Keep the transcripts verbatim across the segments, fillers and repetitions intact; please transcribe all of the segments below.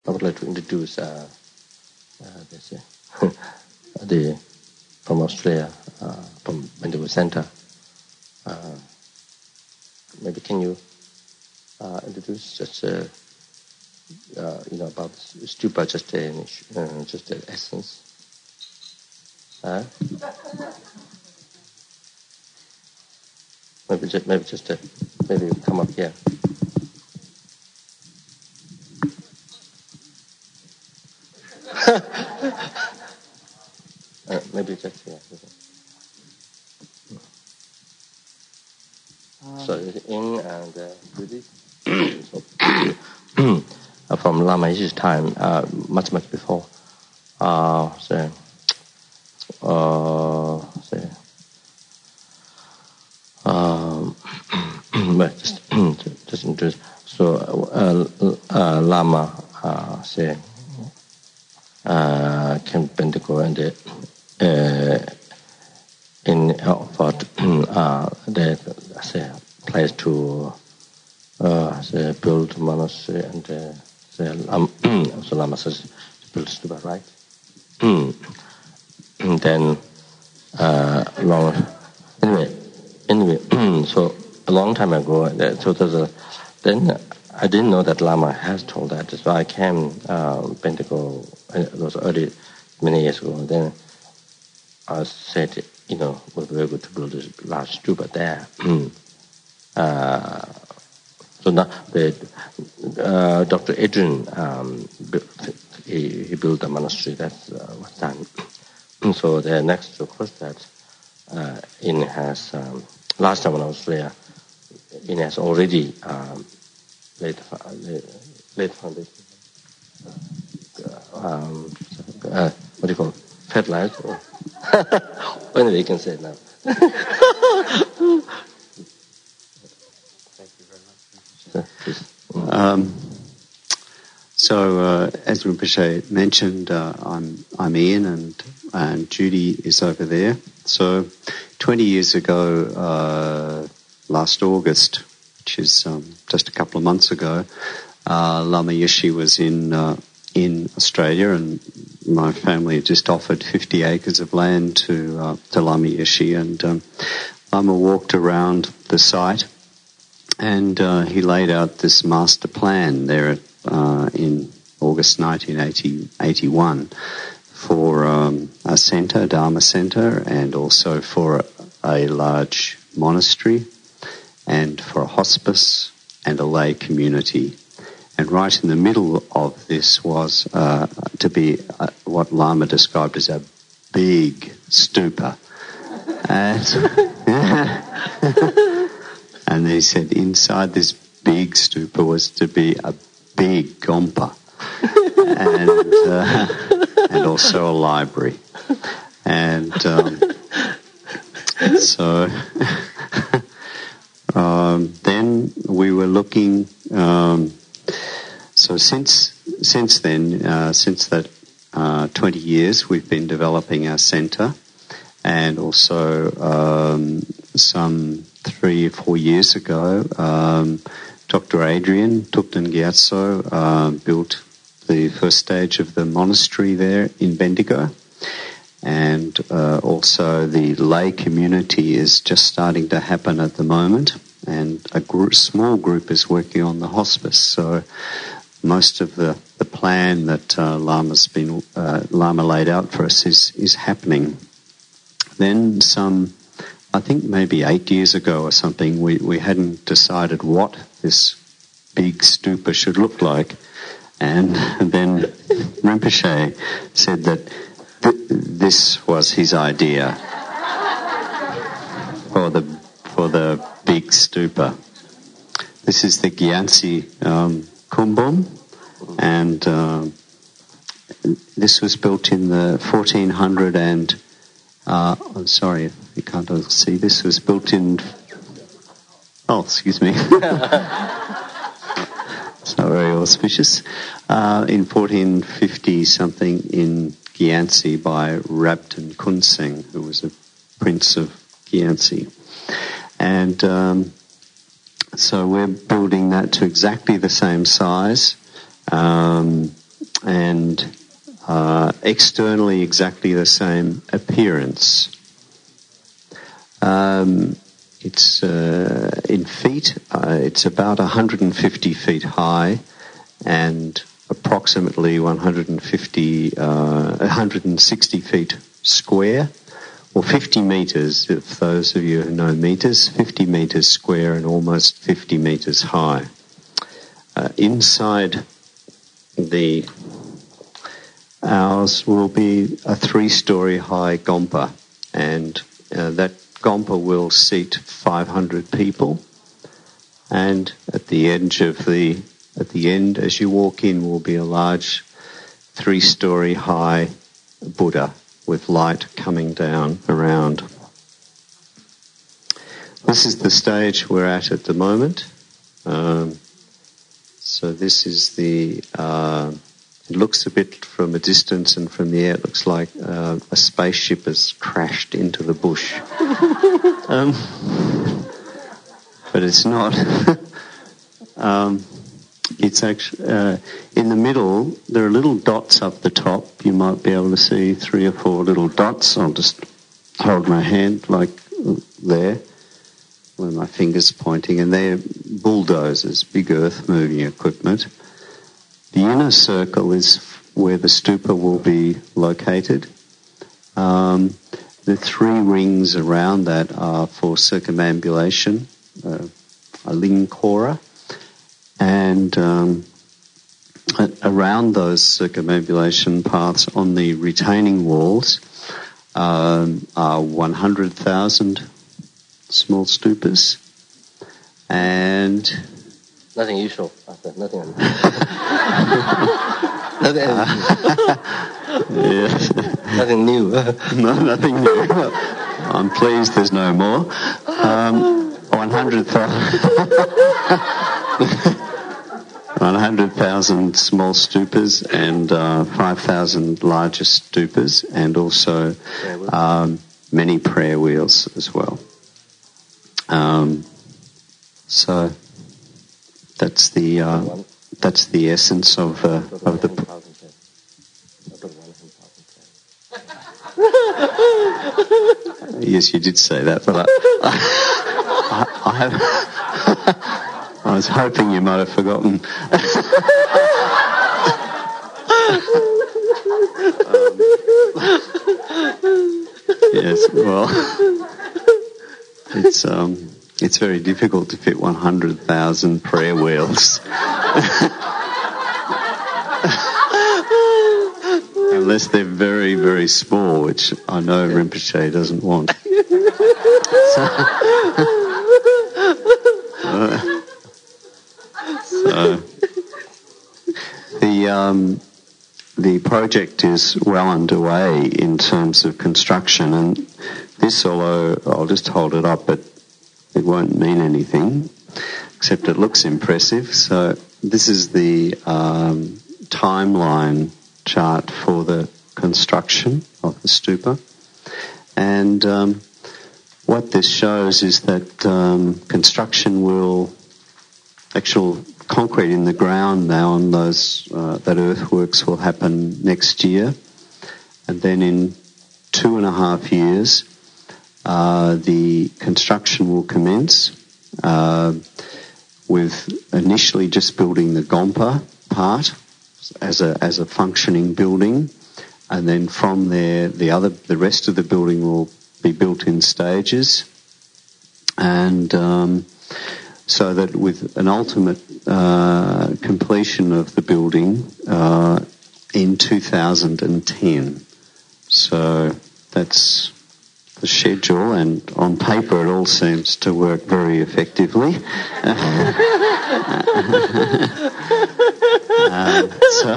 I would like to introduce uh, uh, this, uh, the from Australia, uh, from Bendigo Center. Uh, maybe can you uh, introduce just uh, uh, you know about stupa, just a uh, just an essence. Uh, maybe just maybe just a, maybe you come up here. uh, maybe just here. Um, so in and uh, Buddhist. So, from Lama Yeshe's time, uh, much much before. Uh, so, uh, so, um, but just just introduce. So, uh, uh, Lama uh, say uh, came to Bendigo and uh, in Oxford, uh, they say place to uh, say build monastery and uh, say um, so Lama says build stupa, right? And then uh, long anyway anyway so a long time ago, so there's a then I didn't know that Lama has told that, so I came uh, Bendigo. It was early many years ago. Then I said, you know, it would be very good to build this large stupa there. uh, so now the uh, Doctor Adrian um, built, he, he built a monastery that uh, was done. So the next request that uh, in has um, last time when I was there, in has already um, laid laid foundation. Um, uh, what do you call it? Fertilizer. Anyway, you can say it now. Thank you very much. Um, so, uh, as Rinpoche mentioned, uh, I'm I'm Ian, and and Judy is over there. So, twenty years ago, uh, last August, which is um, just a couple of months ago, uh, Lama Yeshe was in uh, in Australia, and my family had just offered fifty acres of land to uh, to Lama Yeshe, and um, Lama walked around the site, and uh, he laid out this master plan there at, uh, in August nineteen eighty-one for um, a centre, a Dharma centre, and also for a large monastery, and for a hospice and a lay community. And right in the middle of this was uh, to be uh, what Lama described as a big stupa. And, and he said inside this big stupa was to be a big gompa. And, uh, and also a library. And um, so um, then we were looking... Um, So since since then, uh, since that uh, twenty years, we've been developing our centre, and also um, some three or four years ago, um, Doctor Adrian Thupten Gyatso uh, built the first stage of the monastery there in Bendigo, and uh, also the lay community is just starting to happen at the moment, and a group, small group is working on the hospice. So most of the, the plan that uh, Lama's been uh, Lama laid out for us is, is happening. Then some, I think maybe eight years ago or something, we, we hadn't decided what this big stupa should look like. And, and then Rinpoche said that th- this was his idea for the for the big stupa. This is the Gyantse um, Kumbum, and uh, this was built in the fourteen hundred and, uh, I'm sorry if you can't see, this was built in, oh, excuse me, it's not very auspicious, uh, in fourteen fifty something in Gyantse by Rabten Kunseng, who was a prince of Gyantse. And um, so we're building that to exactly the same size. Um, externally exactly the same appearance. Um, it's uh, in feet, uh, it's about one hundred fifty feet high and approximately one hundred fifty, uh, one hundred sixty feet square, or fifty metres, if those of you who know metres, fifty metres square and almost fifty metres high. Uh, inside the ours will be a three-storey high gompa, and uh, that gompa will seat five hundred people. And at the edge of the, at the end, as you walk in, will be a large three-storey high Buddha with light coming down around. This is the stage we're at at the moment. Um, so this is the. Uh, It looks a bit from a distance and from the air, it looks like uh, a spaceship has crashed into the bush. um, but it's not. um, it's actually, uh, in the middle, there are little dots up the top. You might be able to see three or four little dots. I'll just hold my hand like there, where my finger's pointing, and they're bulldozers, big earth moving equipment. The inner circle is where the stupa will be located. Um, the three rings around that are for circumambulation, uh, a lingkora, and um, around those circumambulation paths on the retaining walls um, are one hundred thousand small stupas, and nothing usual. Nothing unusual. nothing, yeah. nothing new. No, nothing new. I'm pleased there's no more. Um, one hundred thousand small stupas and uh, five thousand larger stupas, and also um, many prayer wheels as well. Um, so that's the uh, that's the essence of uh, of the. Yes, you did say that, but I, I, I, have, I was hoping you might have forgotten. um, yes, well, it's um, it's very difficult to fit one hundred thousand prayer wheels. Unless they're very, very small, which I know Rinpoche doesn't want. So, uh, so the um, the project is well underway in terms of construction, and this, although I'll just hold it up, but it won't mean anything, except it looks impressive. So this is the um, timeline chart for the construction of the stupa, and um, what this shows is that um, construction will, actual concrete in the ground now on those uh, that earthworks will happen next year, and then in two and a half years uh, the construction will commence uh, with initially just building the gompa part as a as a functioning building, and then from there the other the rest of the building will be built in stages, and um, so that with an ultimate uh, completion of the building uh, in two thousand ten. So that's the schedule, and on paper it all seems to work very effectively. Uh, so,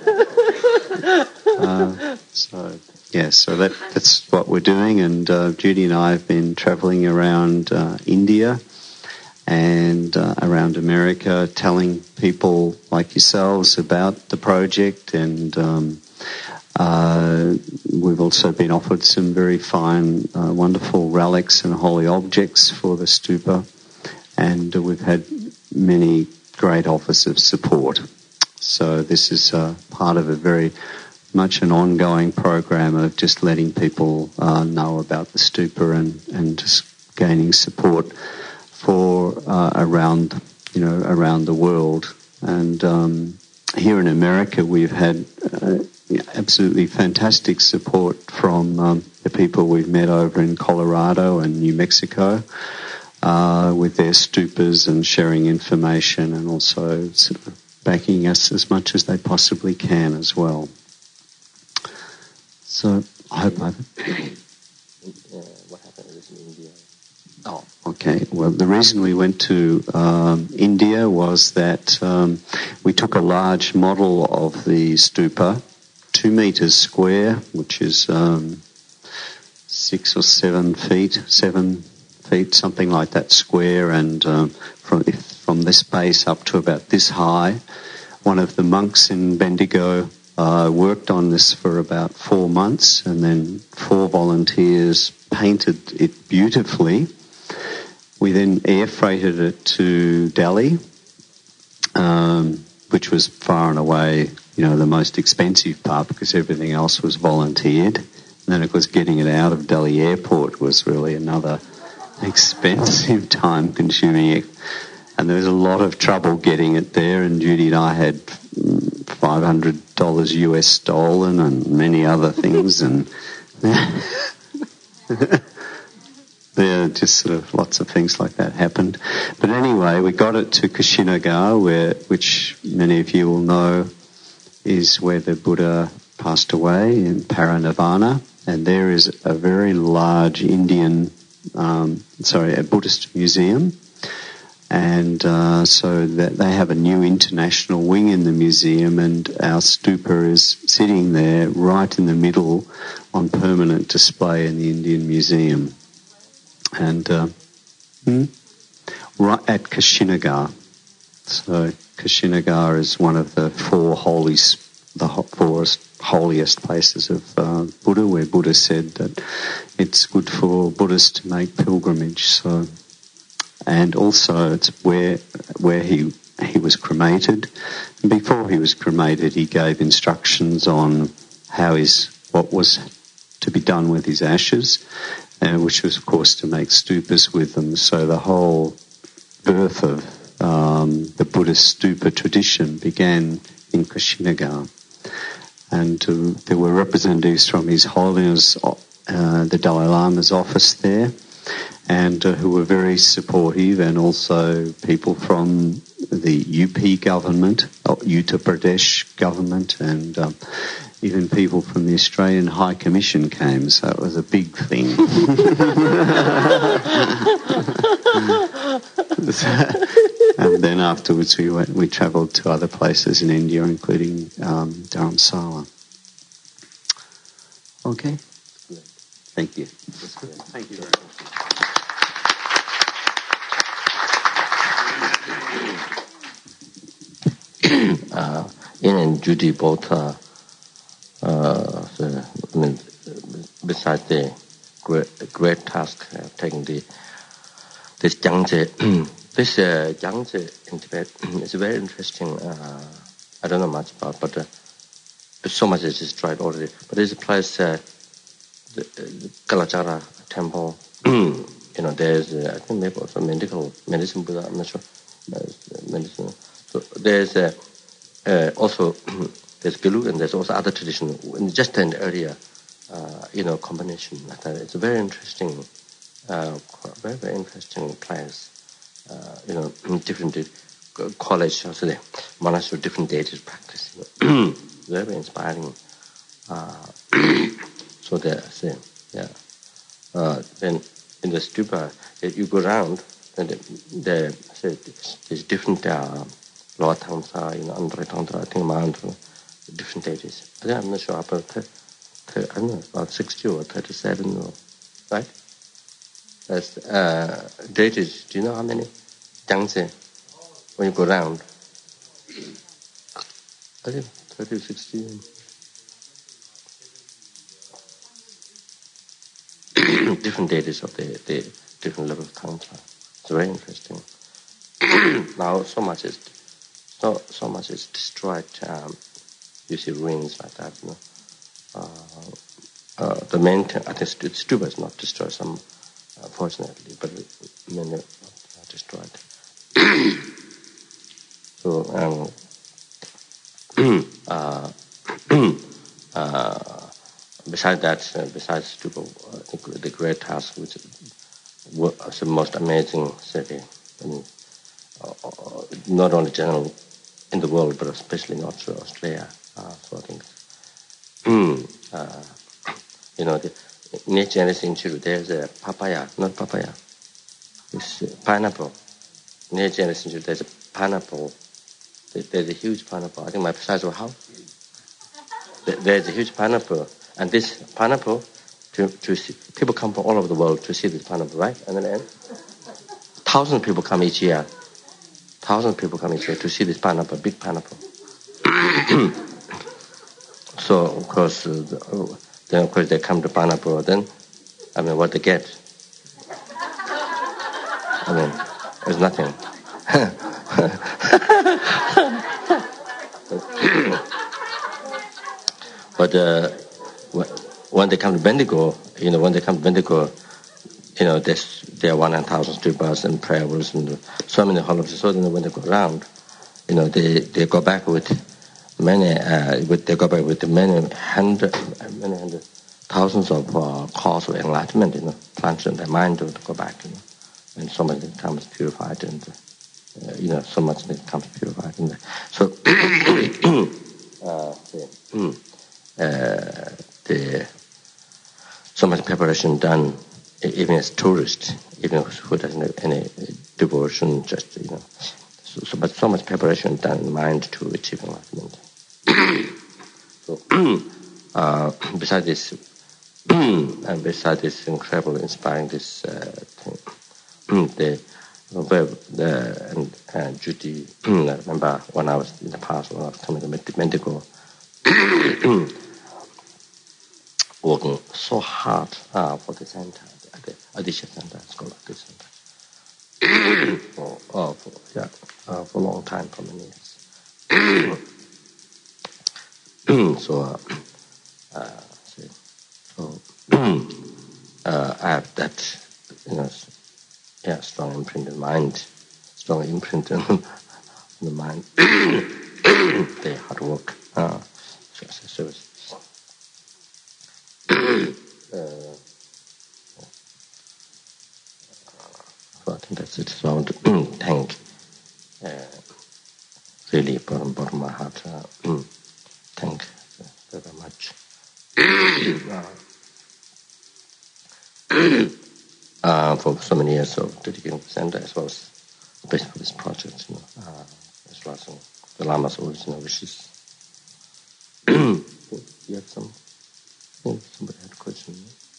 uh, so yeah, so that that's what we're doing, and uh, Judy and I have been travelling around uh, India and uh, around America, telling people like yourselves about the project, and um, uh, we've also been offered some very fine, uh, wonderful relics and holy objects for the stupa, and uh, we've had many great offers of support. So this is uh, part of a very much an ongoing program of just letting people uh, know about the stupa and, and just gaining support for uh, around, you know, around the world. And um, here in America, we've had uh, absolutely fantastic support from um, the people we've met over in Colorado and New Mexico uh, with their stupas and sharing information, and also sort of backing us as much as they possibly can as well. So I hope I've... What happened in India? Oh, okay. Well, the reason we went to um, India was that um, we took a large model of the stupa, two metres square, which is um, six or seven feet, seven feet, something like that square, and um, from from this base up to about this high. One of the monks in Bendigo uh, worked on this for about four months, and then four volunteers painted it beautifully. We then air freighted it to Delhi, um, which was far and away, you know, the most expensive part because everything else was volunteered. And then, of course, getting it out of Delhi airport was really another expensive, time-consuming. And there was a lot of trouble getting it there. And Judy and I had five hundred dollars U S stolen and many other things, and. Yeah, just sort of lots of things like that happened. But anyway, we got it to Kushinagar, where, which many of you will know is where the Buddha passed away in Parinirvana. And there is a very large Indian, um, sorry, a Buddhist museum. And uh, so that they have a new international wing in the museum, and our stupa is sitting there right in the middle on permanent display in the Indian Museum. And uh, hmm, right at Kushinagar. So Kushinagar is one of the four holy, the four holiest places of uh, Buddha, where Buddha said that it's good for Buddhists to make pilgrimage. So, and also it's where where he he was cremated. And before he was cremated, he gave instructions on how his what was to be done with his ashes. Uh, which was, of course, to make stupas with them. So the whole birth of um, the Buddhist stupa tradition began in Kushinagar. And uh, there were representatives from His Holiness, uh, the Dalai Lama's office there, and uh, who were very supportive, and also people from the U P government, or Uttar Pradesh government, and um, even people from the Australian High Commission came, so it was a big thing. And then afterwards we went, we travelled to other places in India, including um, Dharamsala. Okay. Thank you. Thank you very much. uh, Ian and Judy both, uh, uh, the, I mean, besides the great, great task of taking the this Yangtze, this uh, Yangtze in Tibet is very interesting. Uh, I don't know much about, but uh, so much is destroyed already. But there's a place, uh, the, the Kalachara temple. You know, there's uh, I think maybe also medical medicine Buddha. I'm not sure. Uh, medicine. So there's uh, uh, also there's Gelu, and there's also other tradition. Just an area, uh, you know, combination. It's a very interesting, uh, very very interesting place. Uh, you know, different uh, college, also the monastery, different deities practice. You know. Very inspiring. Uh, so there's uh, yeah. Uh, then in the stupa, uh, you go around, and the, the say, there's different uh, Lower Tangsa, you know, Andre Tantra, I think Mantra, different deities. I think I'm not sure about th- th- I don't know, about sixty or thirty-seven, or, right? That's uh, deities. Do you know how many? Yangtze, when you go around, I think thirty, sixty. Different deities of the, the different level of Tantra. It's very interesting. Now so much is so so much is destroyed. Um, you see ruins like that. You know, uh, uh, the main, t- I think st- Stupa is not destroyed, some, uh, fortunately, but many are destroyed. So, um, uh, uh, besides that, uh, besides Stupa, uh, the, the great task, which was the most amazing city, I mean, uh, uh, not only general in the world, but especially in Australia. Uh, so I think, uh, you know, the Nature Institute, there's a papaya, not papaya, it's uh, pineapple. Nature Institute, there's a pineapple. There's a huge pineapple. I think my size of a house. There's a huge pineapple, and this pineapple, to to see, people come from all over the world to see this pineapple, right? And then, thousands of people come each year. Thousands of people come each year to see this pineapple, big pineapple. So of course, uh, the, then of course they come to pineapple. Then, I mean, what they get? I mean, it's nothing. But uh, when they come to Bendigo, you know, when they come to Bendigo, you know, there's, there are one hundred thousand stupas and prayers and so many holidays. So then when they go around, you know, they, they go back with many, uh, with, they go back with many hundred, many hundred thousands of uh, calls of enlightenment, you know, plunged in their mind to, to go back, you know, and so much becomes purified and, uh, you know, so much becomes purified. And so, uh, the, uh, the so much preparation done, even as tourists, even who doesn't have any devotion, just, you know, so, so, but so much preparation done in mind to achieve enlightenment. So, uh, besides this, and besides this incredible, inspiring this uh, thing, the, the and, and Judy, I remember when I was in the past, when I was coming to Bendigo, working so hard uh, for the center, the Adisha Center, Scholar Adisha Center, for, uh, for, yeah, uh, for a long time, for many years. So, uh, uh, so uh, I have that, you know, yeah, strong imprint in mind, strong imprint in the mind, the hard work, uh, service. uh, So I think that's it. So I want to thank, uh, really, from bottom of my heart, uh, thank uh, very much uh, uh, for so many years of dedicating the center, as well as especially for this project, you know, uh, as well as uh, the Lama's original wishes. You have some? Yeah, somebody had a question.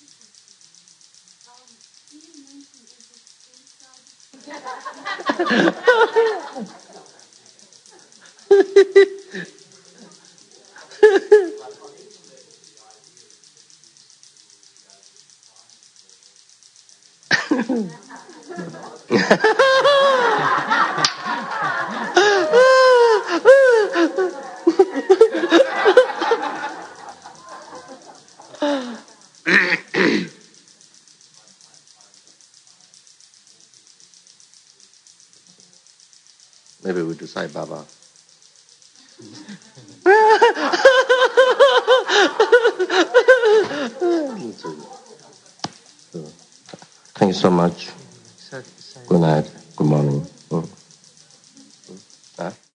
Maybe we do Sai Baba. Thank you so much. Good night. Good morning.